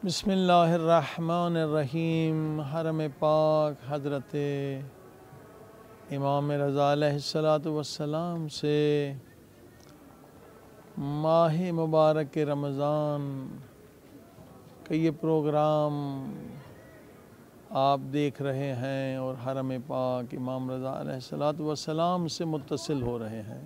بسم اللہ الرحمن الرحیم۔ حرم پاک حضرت امام رضا علیہ السلام سے ماہ مبارک رمضان کا یہ پروگرام آپ دیکھ رہے ہیں اور حرم پاک امام رضا علیہ السلام سے متصل ہو رہے ہیں۔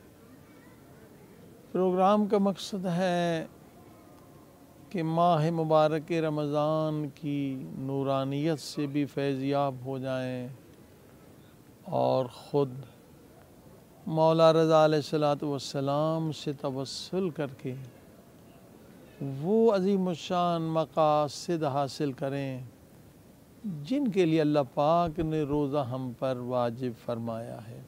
پروگرام کا مقصد ہے کہ ماہ مبارک رمضان کی نورانیت سے بھی فیضیاب ہو جائیں اور خود مولا رضا علیہ السلام سے توسل کر کے وہ عظیم الشان مقاصد حاصل کریں جن کے لیے اللہ پاک نے روزہ ہم پر واجب فرمایا ہے۔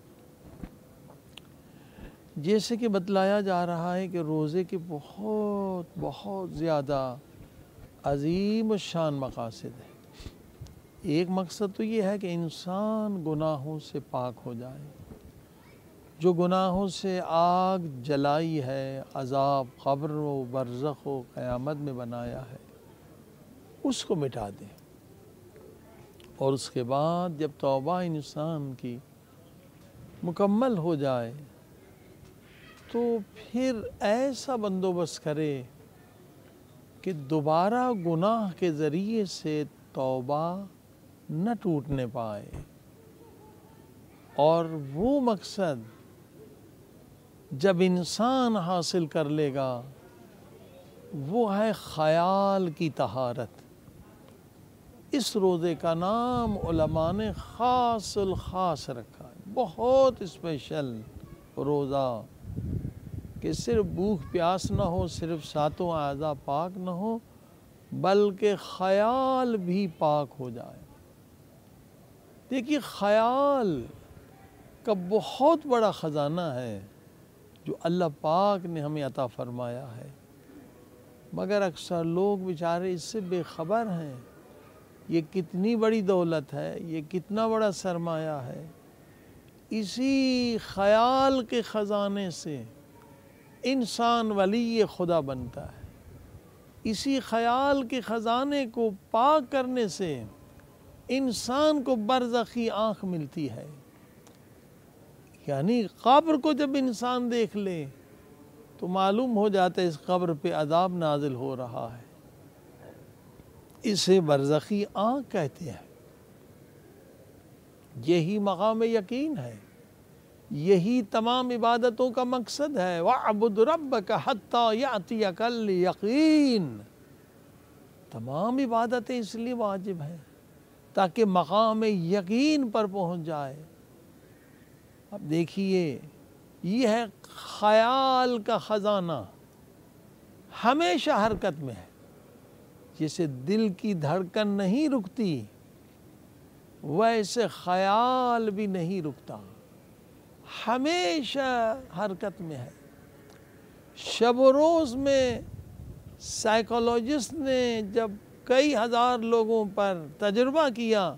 جیسے کہ بتلایا جا رہا ہے کہ روزے کے بہت زیادہ عظیم الشان مقاصد ہیں۔ ایک مقصد تو یہ ہے کہ انسان گناہوں سے پاک ہو جائے، جو گناہوں سے آگ جلائی ہے، عذاب قبر و برزخ و قیامت میں بنایا ہے، اس کو مٹا دے۔ اور اس کے بعد جب توبہ انسان کی مکمل ہو جائے تو پھر ایسا بندوبست کرے کہ دوبارہ گناہ کے ذریعے سے توبہ نہ ٹوٹنے پائے۔ اور وہ مقصد جب انسان حاصل کر لے گا وہ ہے خیال کی طہارت۔ اس روزے کا نام علماء نے خاص الخاص رکھا ہے، بہت اسپیشل روزہ، کہ صرف بھوک پیاس نہ ہو، صرف ساتوں اعضاء پاک نہ ہو، بلکہ خیال بھی پاک ہو جائے۔ دیکھیے، خیال کا بہت بڑا خزانہ ہے جو اللہ پاک نے ہمیں عطا فرمایا ہے، مگر اکثر لوگ بیچارے اس سے بے خبر ہیں۔ یہ کتنی بڑی دولت ہے، یہ کتنا بڑا سرمایہ ہے۔ اسی خیال کے خزانے سے انسان ولی خدا بنتا ہے۔ اسی خیال کے خزانے کو پاک کرنے سے انسان کو برزخی آنکھ ملتی ہے، یعنی قبر کو جب انسان دیکھ لے تو معلوم ہو جاتا ہے اس قبر پہ عذاب نازل ہو رہا ہے۔ اسے برزخی آنکھ کہتے ہیں۔ یہی مقام یقین ہے، یہی تمام عبادتوں کا مقصد ہے۔ وَاعْبُدْ رَبَّكَ حَتَّى يَأْتِيَكَ الْيَقِينُ۔ تمام عبادتیں اس لیے واجب ہیں تاکہ مقام یقین پر پہنچ جائے۔ اب دیکھیے، یہ ہے خیال کا خزانہ، ہمیشہ حرکت میں ہے۔ جیسے دل کی دھڑکن نہیں رکتی، ویسے خیال بھی نہیں رکتا، ہمیشہ حرکت میں ہے۔ شب و روز میں سائیکولوجسٹ نے جب کئی ہزار لوگوں پر تجربہ کیا،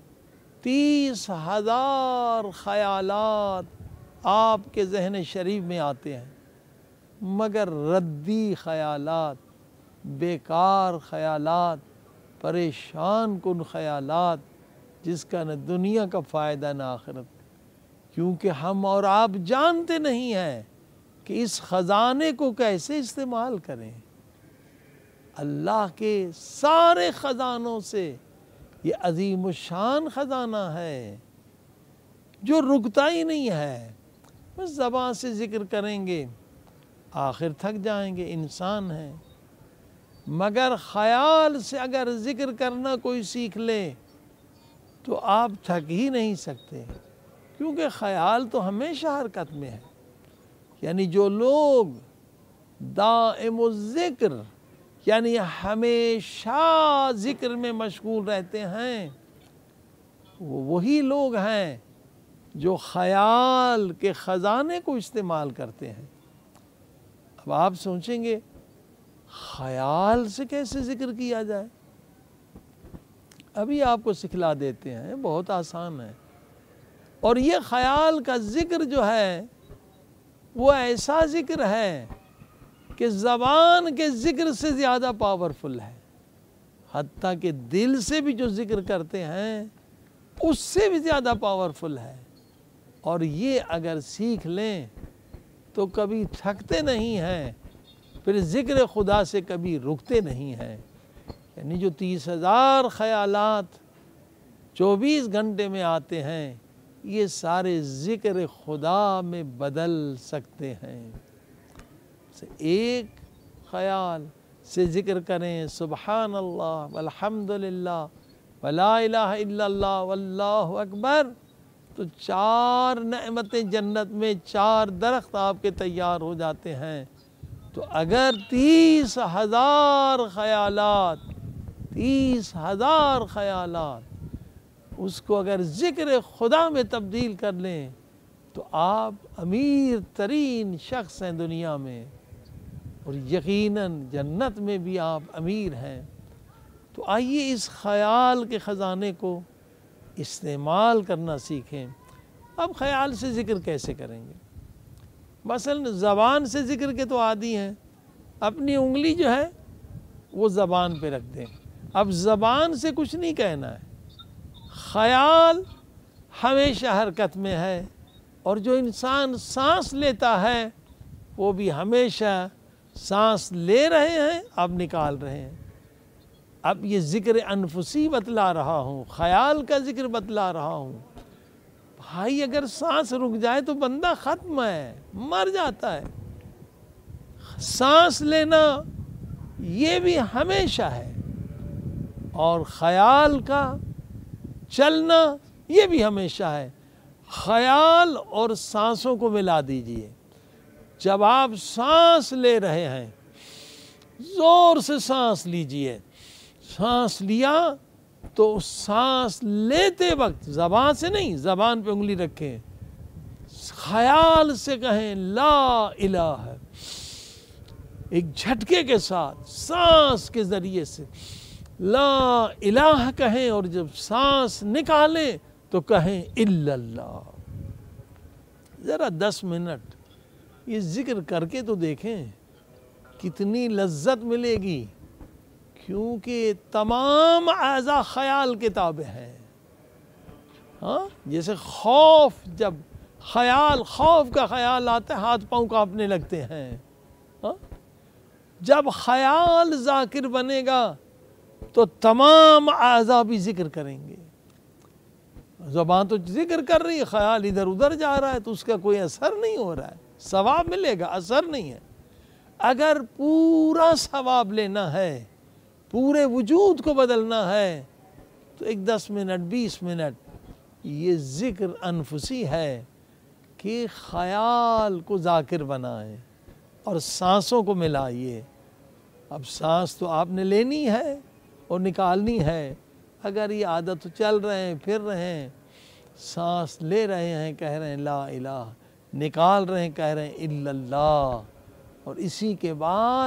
30,000 خیالات آپ کے ذہن شریف میں آتے ہیں، مگر ردی خیالات، بیکار خیالات، پریشان کن خیالات، جس کا نہ دنیا کا فائدہ نہ آخرت۔ کیونکہ ہم اور آپ جانتے نہیں ہیں کہ اس خزانے کو کیسے استعمال کریں۔ اللہ کے سارے خزانوں سے یہ عظیم الشان خزانہ ہے جو رکتا ہی نہیں ہے۔ بس زبان سے ذکر کریں گے، آخر تھک جائیں گے، انسان ہیں۔ مگر خیال سے اگر ذکر کرنا کوئی سیکھ لے تو آپ تھک ہی نہیں سکتے، کیونکہ خیال تو ہمیشہ حرکت میں ہے۔ یعنی جو لوگ دائم الذکر، یعنی ہمیشہ ذکر میں مشغول رہتے ہیں، وہ وہی لوگ ہیں جو خیال کے خزانے کو استعمال کرتے ہیں۔ اب آپ سوچیں گے، خیال سے کیسے ذکر کیا جائے؟ ابھی آپ کو سکھلا دیتے ہیں، بہت آسان ہے۔ اور یہ خیال کا ذکر جو ہے وہ ایسا ذکر ہے کہ زبان کے ذکر سے زیادہ پاورفل ہے۔ حتیٰ کہ دل سے بھی جو ذکر کرتے ہیں اس سے بھی زیادہ پاورفل ہے، اور یہ اگر سیکھ لیں تو کبھی تھکتے نہیں ہیں، پھر ذکر خدا سے کبھی رکتے نہیں ہیں۔ یعنی جو 30,000 خیالات 24 گھنٹے میں آتے ہیں یہ سارے ذکر خدا میں بدل سکتے ہیں۔ ایک خیال سے ذکر کریں سبحان اللہ والحمد للہ ولا الہ الا اللہ واللہ اکبر، تو 4 نعمتیں جنت میں، 4 درخت آپ کے تیار ہو جاتے ہیں۔ تو اگر 30,000 خیالات 30,000 خیالات اس کو اگر ذکر خدا میں تبدیل کر لیں تو آپ امیر ترین شخص ہیں دنیا میں، اور یقیناً جنت میں بھی آپ امیر ہیں۔ تو آئیے اس خیال کے خزانے کو استعمال کرنا سیکھیں۔ اب خیال سے ذکر کیسے کریں گے؟ مثلا زبان سے ذکر کے تو عادی ہیں، اپنی انگلی جو ہے وہ زبان پہ رکھ دیں، اب زبان سے کچھ نہیں کہنا ہے، خیال ہمیشہ حرکت میں ہے، اور جو انسان سانس لیتا ہے وہ بھی ہمیشہ سانس لے رہے ہیں، اب نکال رہے ہیں۔ اب یہ ذکر انفسی بتلا رہا ہوں، خیال کا ذکر بتلا رہا ہوں۔ بھائی اگر سانس رک جائے تو بندہ ختم ہے، مر جاتا ہے۔ سانس لینا یہ بھی ہمیشہ ہے، اور خیال کا چلنا یہ بھی ہمیشہ ہے۔ خیال اور سانسوں کو ملا دیجئے۔ جب آپ سانس لے رہے ہیں زور سے سانس لیجئے، سانس لیا تو سانس لیتے وقت زبان سے نہیں، زبان پہ انگلی رکھیں، خیال سے کہیں لا الہ، ایک جھٹکے کے ساتھ سانس کے ذریعے سے لا الہ کہیں، اور جب سانس نکالیں تو کہیں الا اللہ۔ ذرا 10 منٹ یہ ذکر کر کے تو دیکھیں کتنی لذت ملے گی، کیونکہ تمام اعضاء خیال کے تابع ہیں۔ ہاں جیسے خوف، جب خیال خوف کا خیال آتا ہے ہاتھ پاؤں کانپنے لگتے ہیں۔ جب خیال ذاکر بنے گا تو تمام اعضاء بھی ذکر کریں گے۔ زبان تو ذکر کر رہی ہے، خیال ادھر ادھر جا رہا ہے تو اس کا کوئی اثر نہیں ہو رہا ہے، ثواب ملے گا، اثر نہیں ہے۔ اگر پورا ثواب لینا ہے، پورے وجود کو بدلنا ہے، تو ایک 10 منٹ 20 منٹ یہ ذکر انفسی ہے کہ خیال کو ذاکر بنائیں اور سانسوں کو ملائیے۔ اب سانس تو آپ نے لینی ہے اور نکالنی ہے۔ اگر یہ عادت چل رہے ہیں، پھر رہے ہیں، سانس لے رہے ہیں کہہ رہے ہیں لا الہ، نکال رہے ہیں کہہ رہے ہیں الا اللہ، اور اسی کے بعد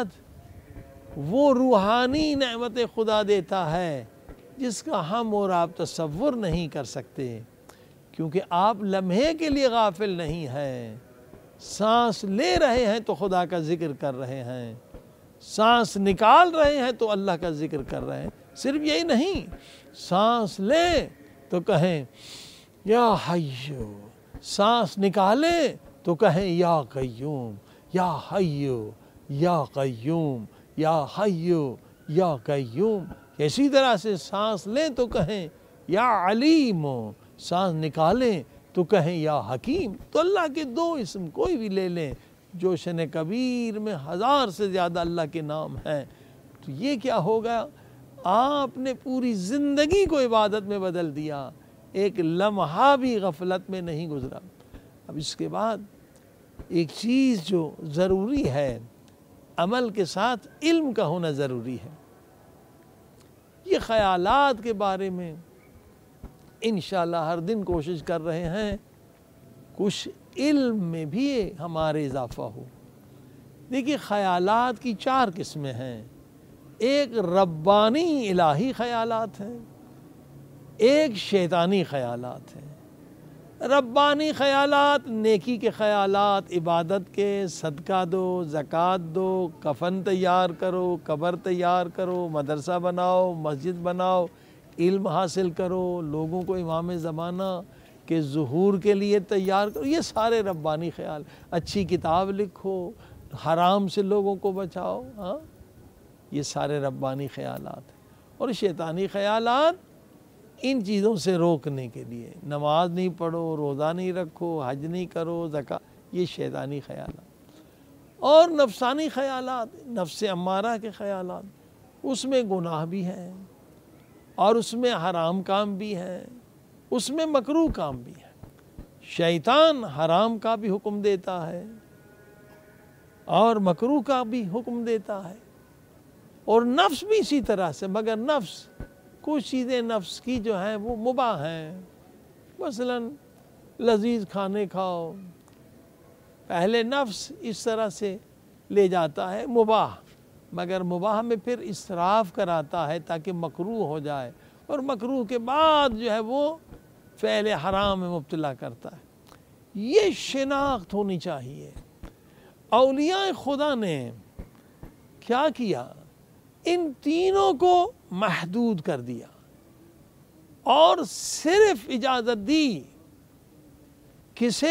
وہ روحانی نعمت خدا دیتا ہے جس کا ہم اور آپ تصور نہیں کر سکتے، کیونکہ آپ لمحے کے لیے غافل نہیں ہیں۔ سانس لے رہے ہیں تو خدا کا ذکر کر رہے ہیں، سانس نکال رہے ہیں تو اللہ کا ذکر کر رہے ہیں۔ صرف یہی نہیں، سانس لیں تو کہیں یا حیو، سانس نکالیں تو کہیں یا قیوم، یا حیو یا قیوم، یا حیو یا قیوم۔ اسی طرح سے سانس لیں تو کہیں یا علیم، سانس نکالیں تو کہیں یا حکیم۔ تو اللہ کے 2 اسم کوئی بھی لے لیں، جوشن کبیر میں 1000 سے زیادہ اللہ کے نام ہیں۔ تو یہ کیا ہوگا؟ آپ نے پوری زندگی کو عبادت میں بدل دیا، ایک لمحہ بھی غفلت میں نہیں گزرا۔ اب اس کے بعد ایک چیز جو ضروری ہے، عمل کے ساتھ علم کا ہونا ضروری ہے۔ یہ خیالات کے بارے میں انشاءاللہ ہر دن کوشش کر رہے ہیں کچھ علم میں بھی ہمارے اضافہ ہو۔ دیکھیے خیالات کی 4 قسمیں ہیں، ایک ربانی الہی خیالات ہیں، ایک شیطانی خیالات ہیں۔ ربانی خیالات، نیکی کے خیالات، عبادت کے، صدقہ دو، زکوٰۃ دو، کفن تیار کرو، قبر تیار کرو، مدرسہ بناؤ، مسجد بناؤ، علم حاصل کرو، لوگوں کو امام زمانہ کے ظہور کے لیے تیار کرو، یہ سارے ربانی خیال۔ اچھی کتاب لکھو، حرام سے لوگوں کو بچاؤ، ہاں یہ سارے ربانی خیالات ہیں۔ اور شیطانی خیالات ان چیزوں سے روکنے کے لیے، نماز نہیں پڑھو، روزہ نہیں رکھو، حج نہیں کرو، زکوٰۃ، یہ شیطانی خیالات۔ اور نفسانی خیالات، نفس امارہ کے خیالات، اس میں گناہ بھی ہیں اور اس میں حرام کام بھی ہیں، اس میں مکروہ کام بھی ہے۔ شیطان حرام کا بھی حکم دیتا ہے اور مکروہ کا بھی حکم دیتا ہے، اور نفس بھی اسی طرح سے، مگر نفس کچھ چیزیں نفس کی جو ہیں وہ مباح ہیں۔ مثلا لذیذ کھانے کھاؤ، پہلے نفس اس طرح سے لے جاتا ہے مباح، مگر مباح میں پھر اسراف کراتا ہے تاکہ مکروہ ہو جائے، اور مکروہ کے بعد جو ہے وہ فعل حرام میں مبتلا کرتا ہے۔ یہ شناخت ہونی چاہیے۔ اولیاء خدا نے کیا کیا؟ ان تینوں کو محدود کر دیا اور صرف اجازت دی، کسے؟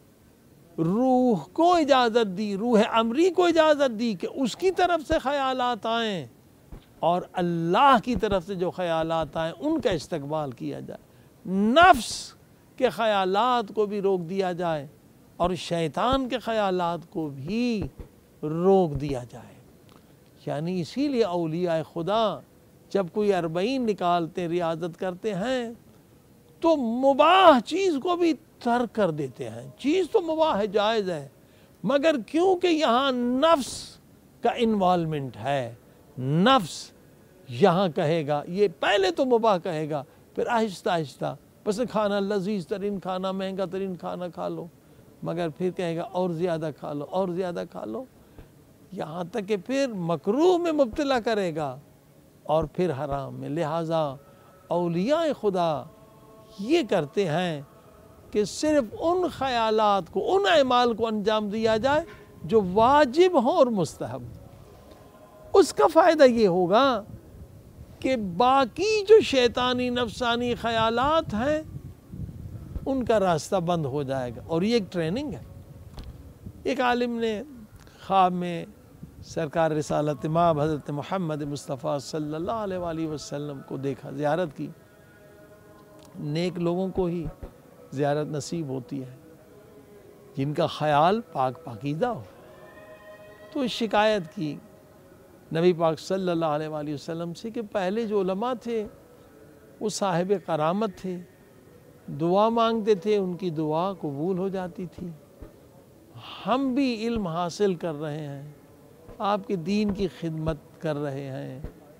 روح کو اجازت دی، روح امری کو اجازت دی کہ اس کی طرف سے خیالات آئیں، اور اللہ کی طرف سے جو خیالات آئیں ان کا استقبال کیا جائے۔ نفس کے خیالات کو بھی روک دیا جائے اور شیطان کے خیالات کو بھی روک دیا جائے۔ یعنی اسی لیے اولیاء خدا جب کوئی 40 نکالتے، ریاضت کرتے ہیں، تو مباح چیز کو بھی ترک کر دیتے ہیں۔ چیز تو مباح ہے، جائز ہے، مگر کیونکہ یہاں نفس کا انوالومنٹ ہے، نفس یہاں کہے گا، یہ پہلے تو مباح کہے گا، پھر آہستہ آہستہ بس کھانا، لذیذ ترین کھانا، مہنگا ترین کھانا کھا لو، مگر پھر کہے گا اور زیادہ کھا لو، اور زیادہ کھا لو، یہاں تک کہ پھر مکروہ میں مبتلا کرے گا اور پھر حرام میں۔ لہٰذا اولیاء خدا یہ کرتے ہیں کہ صرف ان خیالات کو، ان اعمال کو انجام دیا جائے جو واجب ہوں اور مستحب۔ اس کا فائدہ یہ ہوگا کہ باقی جو شیطانی نفسانی خیالات ہیں ان کا راستہ بند ہو جائے گا۔ اور یہ ایک ٹریننگ ہے۔ ایک عالم نے خواب میں سرکار رسالت مآب حضرت محمد مصطفیٰ صلی اللہ علیہ وآلہ وسلم کو دیکھا، زیارت کی۔ نیک لوگوں کو ہی زیارت نصیب ہوتی ہے جن کا خیال پاک پاکیزہ ہو۔ تو شکایت کی نبی پاک صلی اللہ علیہ وآلہ وسلم سے کہ پہلے جو علماء تھے وہ صاحب کرامت تھے، دعا مانگتے تھے، ان کی دعا قبول ہو جاتی تھی۔ ہم بھی علم حاصل کر رہے ہیں، آپ کے دین کی خدمت کر رہے ہیں،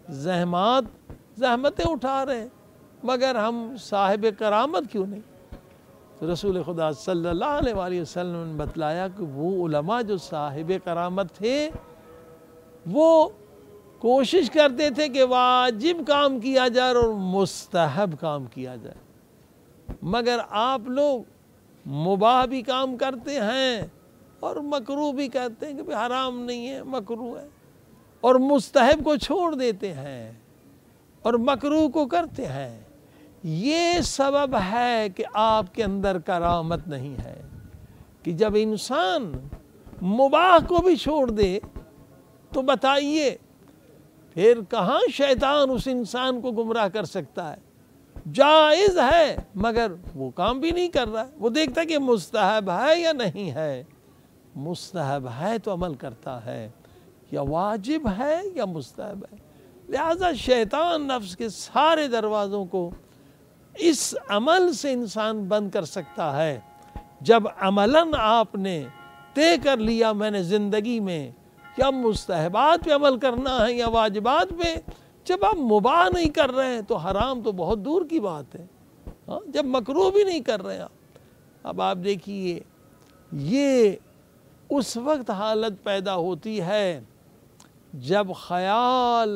زحمتیں اٹھا رہے ہیں، مگر ہم صاحب کرامت کیوں نہیں؟ تو رسول خدا صلی اللہ علیہ وآلہ وسلم نے بتلایا کہ وہ علماء جو صاحب کرامت تھے وہ کوشش کرتے تھے کہ واجب کام کیا جائے اور مستحب کام کیا جائے، مگر آپ لوگ مباح بھی کام کرتے ہیں اور مکروہ بھی کہتے ہیں کہ حرام نہیں ہے، مکروہ ہے، اور مستحب کو چھوڑ دیتے ہیں اور مکروہ کو کرتے ہیں۔ یہ سبب ہے کہ آپ کے اندر کرامت نہیں ہے، کہ جب انسان مباح کو بھی چھوڑ دے تو بتائیے پھر کہاں شیطان اس انسان کو گمراہ کر سکتا ہے؟ جائز ہے مگر وہ کام بھی نہیں کر رہا ہے، وہ دیکھتا کہ مستحب ہے یا نہیں ہے، مستحب ہے تو عمل کرتا ہے، یا واجب ہے یا مستحب ہے۔ لہذا شیطان نفس کے سارے دروازوں کو اس عمل سے انسان بند کر سکتا ہے جب عملاً آپ نے طے کر لیا میں نے زندگی میں یا مستحبات پہ عمل کرنا ہے یا واجبات پہ۔ جب آپ مباح نہیں کر رہے ہیں تو حرام تو بہت دور کی بات ہے، جب مکروہ بھی نہیں کر رہے ہیں۔ اب آپ دیکھیے یہ اس وقت حالت پیدا ہوتی ہے جب خیال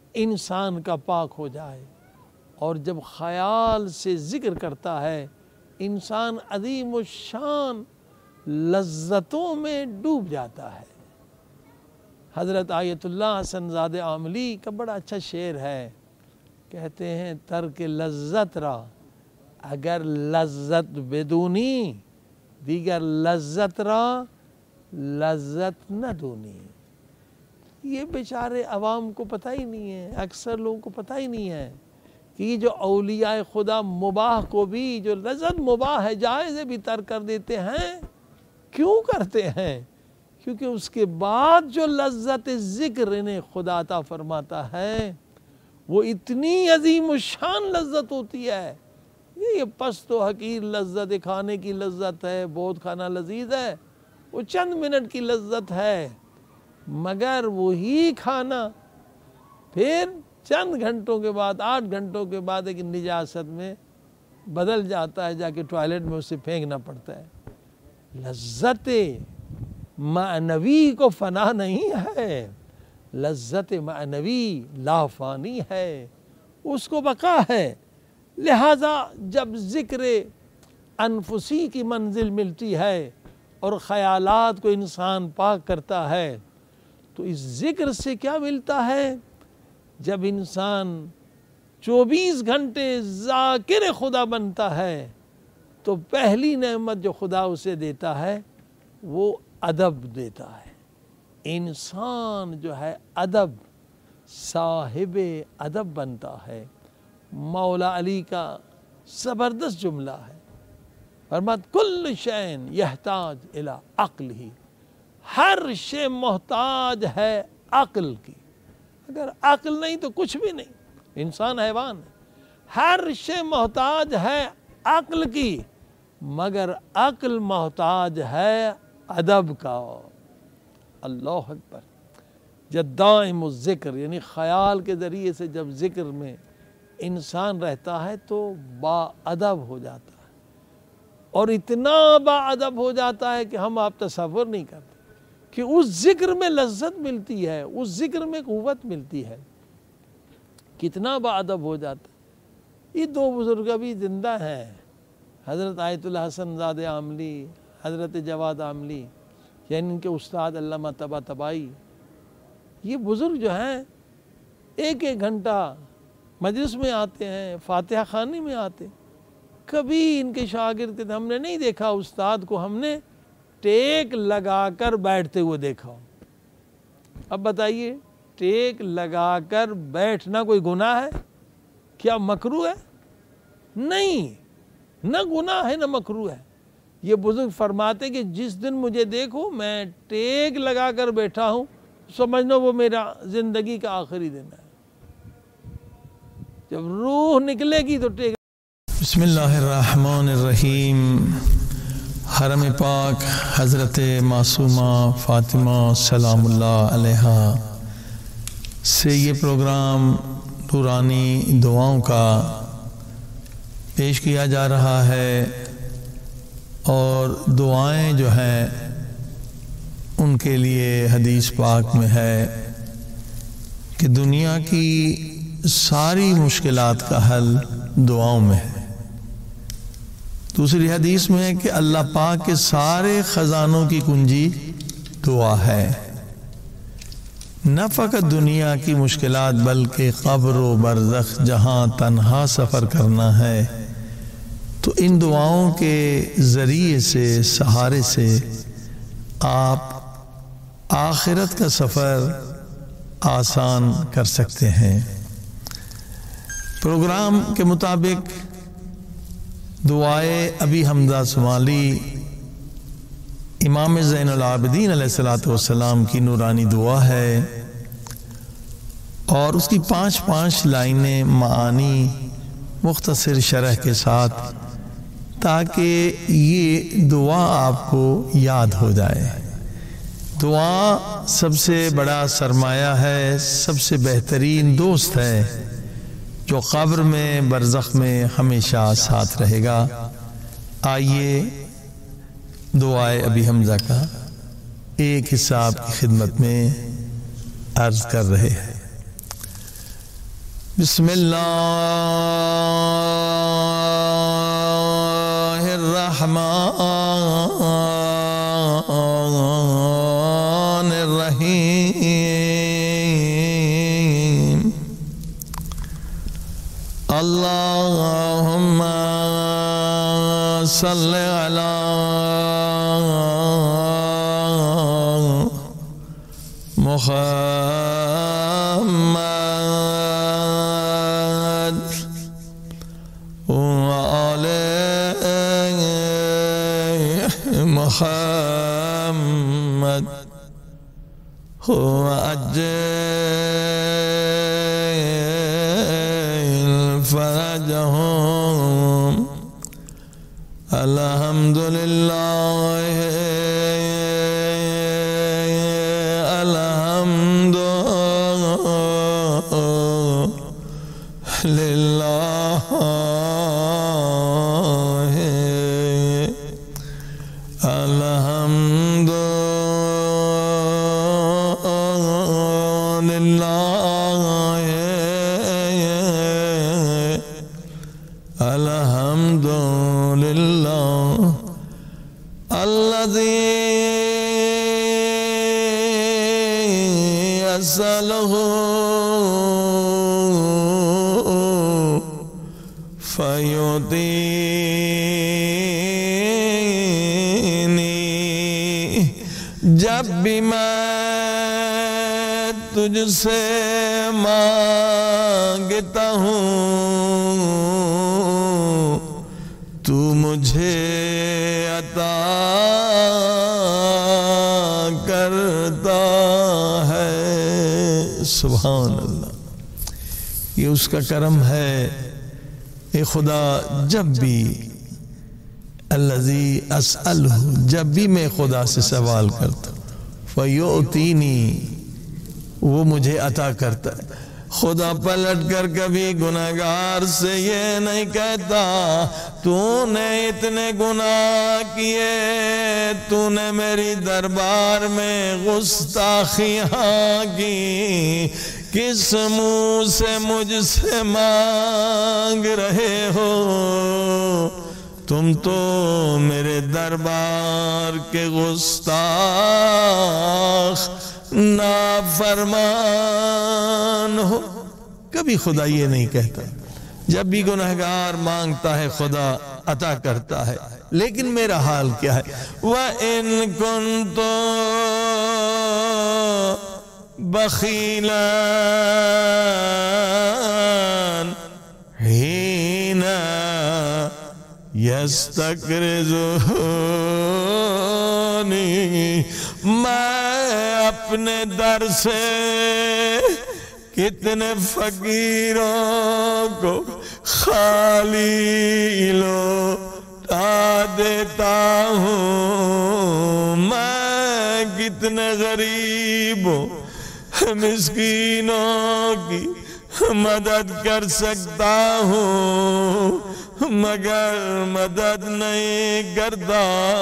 انسان کا پاک ہو جائے، اور جب خیال سے ذکر کرتا ہے انسان عظیم الشان لذتوں میں ڈوب جاتا ہے۔ حضرت آیت اللہ حسن زادہ عاملی کا بڑا اچھا شعر ہے، کہتے ہیں ترک لذت را اگر لذت بدونی، دیگر لذت را لذت نہ دونی۔ یہ بیچارے عوام کو پتہ ہی نہیں ہے، اکثر لوگوں کو پتہ ہی نہیں ہے کہ یہ جو اولیاء خدا مباح کو بھی، جو لذت مباح ہے جائز بھی ترک کر دیتے ہیں۔ کیوں کرتے ہیں؟ کیونکہ اس کے بعد جو لذت ذکر انہیں خدا عطا فرماتا ہے وہ اتنی عظیم الشان لذت ہوتی ہے۔ یہ پست و حقیر لذت کھانے کی لذت ہے، بہت کھانا لذیذ ہے، وہ چند منٹ کی لذت ہے، مگر وہی کھانا پھر چند گھنٹوں کے بعد، 8 گھنٹوں کے بعد ایک نجاست میں بدل جاتا ہے، جا کے ٹوائلٹ میں اسے پھینکنا پڑتا ہے۔ لذت معنوی کو فنا نہیں ہے، لذت معنوی لا فانی ہے، اس کو بقا ہے۔ لہٰذا جب ذکر انفسی کی منزل ملتی ہے اور خیالات کو انسان پاک کرتا ہے تو اس ذکر سے کیا ملتا ہے؟ جب انسان 24 گھنٹے ذاکر خدا بنتا ہے تو پہلی نعمت جو خدا اسے دیتا ہے وہ ادب دیتا ہے۔ انسان جو ہے ادب، صاحب ادب بنتا ہے۔ مولا علی کا زبردست جملہ ہے، فرماتا کل شین یحتاج الی عقل ہی، ہر شے محتاج ہے عقل کی۔ اگر عقل نہیں تو کچھ بھی نہیں، انسان حیوان ہے۔ ہر شے محتاج ہے عقل کی، مگر عقل محتاج ہے ادب کا۔ اللہ اکبر۔ جب دائم الذکر یعنی خیال کے ذریعے سے جب ذکر میں انسان رہتا ہے تو با ادب ہو جاتا ہے، اور اتنا با ادب ہو جاتا ہے کہ ہم آپ تصور نہیں کرتے کہ اس ذکر میں لذت ملتی ہے، اس ذکر میں قوت ملتی ہے، کتنا با ادب ہو جاتا ہے۔ یہ 2 بزرگ ابھی زندہ ہیں، حضرت آیت اللہ حسن زادہ عاملی، حضرت جواد عاملی، یعنی ان کے استاد علامہ طباطبائی۔ یہ بزرگ جو ہیں 1 گھنٹہ مجلس میں آتے ہیں، فاتحہ خوانی میں آتے، کبھی ان کے شاگرد کے ہم نے نہیں دیکھا استاد کو ہم نے ٹیک لگا کر بیٹھتے ہوئے دیکھا ہو۔ اب بتائیے، ٹیک لگا کر بیٹھنا کوئی گناہ ہے؟ کیا مکروہ ہے؟ نہیں، نہ گناہ ہے نہ مکروہ ہے۔ یہ بزرگ فرماتے کہ جس دن مجھے دیکھو میں ٹیک لگا کر بیٹھا ہوں، سمجھنا وہ میرا زندگی کا آخری دن ہے۔ جب روح نکلے گی تو ٹیک۔ بسم اللہ الرحمن الرحیم۔ حرم پاک حضرت معصومہ فاطمہ سلام اللہ علیہا سے یہ پروگرام نورانی دعاؤں کا پیش کیا جا رہا ہے، اور دعائیں جو ہیں ان کے لیے حدیث پاک میں ہے کہ دنیا کی ساری مشکلات کا حل دعاؤں میں ہے۔ دوسری حدیث میں ہے کہ اللہ پاک کے سارے خزانوں کی کنجی دعا ہے۔ نہ فقط دنیا کی مشکلات بلکہ قبر و برزخ جہاں تنہا سفر کرنا ہے تو ان دعاؤں کے ذریعے سے، سہارے سے آپ آخرت کا سفر آسان کر سکتے ہیں۔ پروگرام کے مطابق دعائے ابی حمزہ صومالی امام زین العابدین علیہ السلام کی نورانی دعا ہے، اور اس کی 5 لائنیں معانی مختصر شرح کے ساتھ، تاکہ یہ دعا آپ کو یاد ہو جائے۔ دعا سب سے بڑا سرمایہ ہے، سب سے بہترین دوست ہے جو قبر میں، برزخ میں ہمیشہ ساتھ رہے گا۔ آئیے دعائے ابی حمزہ کا ایک حصہ آپ کی خدمت میں عرض کر رہے ہیں۔ بسم اللہ الرحمن الرحیم اللہم صل علی محمد وآل محمد وعجل فرجهم الحمدللہ فیعطینی، جب بھی میں تجھ سے مانگتا ہوں تو مجھے عطا کرتا ہے۔ سبحان اللہ، یہ اس کا کرم ہے۔ اے خدا، جب بھی الذی اسألہ، جب بھی میں خدا سے سوال کرتا ہوں، فیعطینی، وہ مجھے عطا کرتا ہے۔ خدا پلٹ کر کبھی گناہگار سے یہ نہیں کہتا تو نے اتنے گناہ کیے، تو نے میری دربار میں گستاخیاں کی، کس منہ سے مجھ سے مانگ رہے ہو؟ تم تو میرے دربار کے گستاخ نافرمان ہو۔ کبھی خدا یہ نہیں کہتا، جب بھی گنہگار مانگتا ہے خدا عطا کرتا ہے۔ لیکن میرا حال کیا ہے؟ وَإِن كُنتُ بخیلا حین یستقرضونی، میں اپنے در سے کتنے فقیروں کو خالی لوٹا دیتا ہوں، میں کتنے غریبوں مسکینوں کی مدد کر سکتا ہوں، مگر مدد نہیں کرتا۔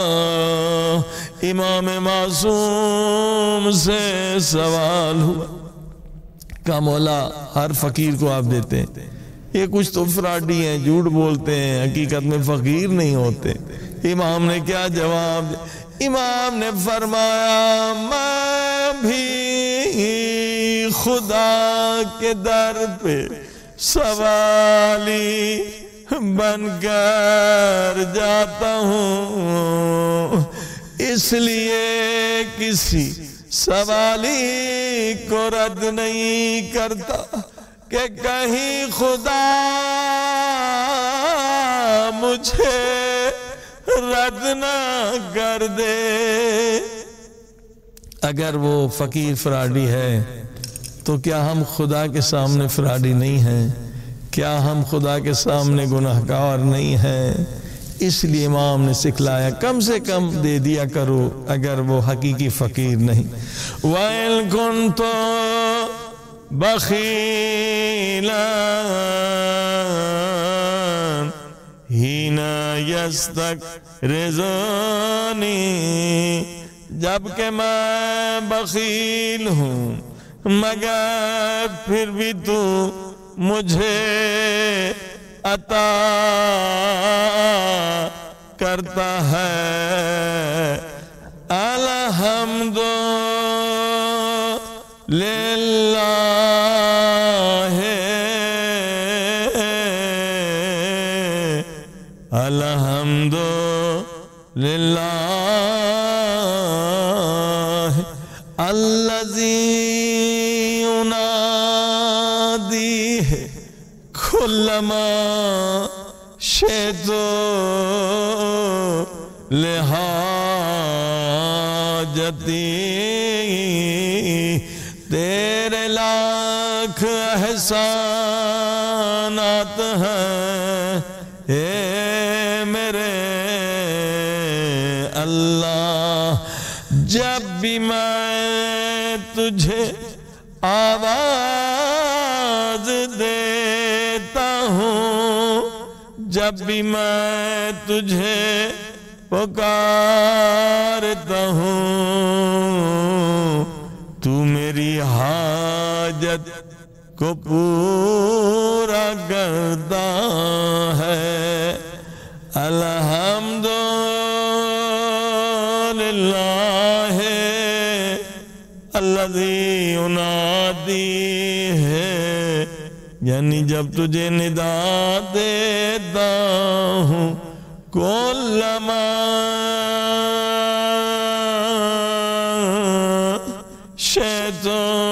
امام معصوم سے سوال ہوا کہ مولا، ہر فقیر کو آپ دیتے ہیں، یہ کچھ تو فراڈی ہیں، جھوٹ بولتے ہیں، حقیقت میں فقیر نہیں ہوتے۔ امام نے کیا جواب دیا؟ امام نے فرمایا، میں بھی خدا کے در پہ سوالی بن کر جاتا ہوں، اس لیے کسی سوالی کو رد نہیں کرتا کہ کہیں خدا مجھے رد نہ کر دے۔ اگر وہ فقیر فراڈی ہے تو کیا ہم خدا کے سامنے فراڈی نہیں ہیں؟ کیا ہم خدا کے سامنے گناہگار نہیں ہیں؟ اس لیے امام نے سکھلایا کم سے کم دے دیا کرو اگر وہ حقیقی فقیر نہیں۔ وَإِن كُنتُ بَخِيلًا حِينَ يَسْتَقْرِضُونِي، جبکہ میں بخیل ہوں مگر پھر بھی تو مجھے عطا کرتا ہے الحمد للہ الحمد للہ الذی ینادی کلما شئت لحاجتی تیرے لاکھ احسانات ہیں اے میرے اللہ، جب بھی میں تجھے آواز دیتا ہوں، جب بھی میں تجھے پکارتا ہوں، تو میری حاجت کو پورا کرتا ہے۔ الحمد للہ الذی ینادی ہے، یعنی جب تجھے ندا دیتا ہوں کلما شئت،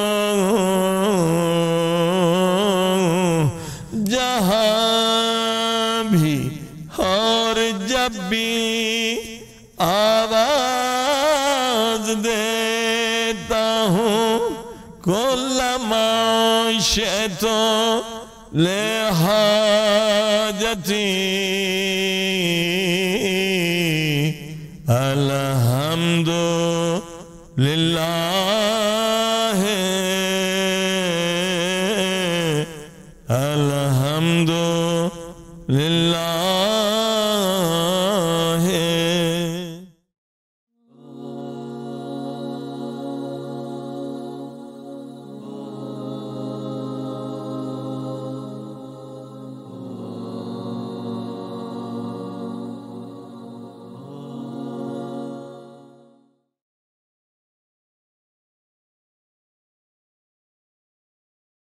جہاں بھی اور جب بھی آواز دیتا ہوں کلما شئت لحاجتی الحمد للہ الحمد للہ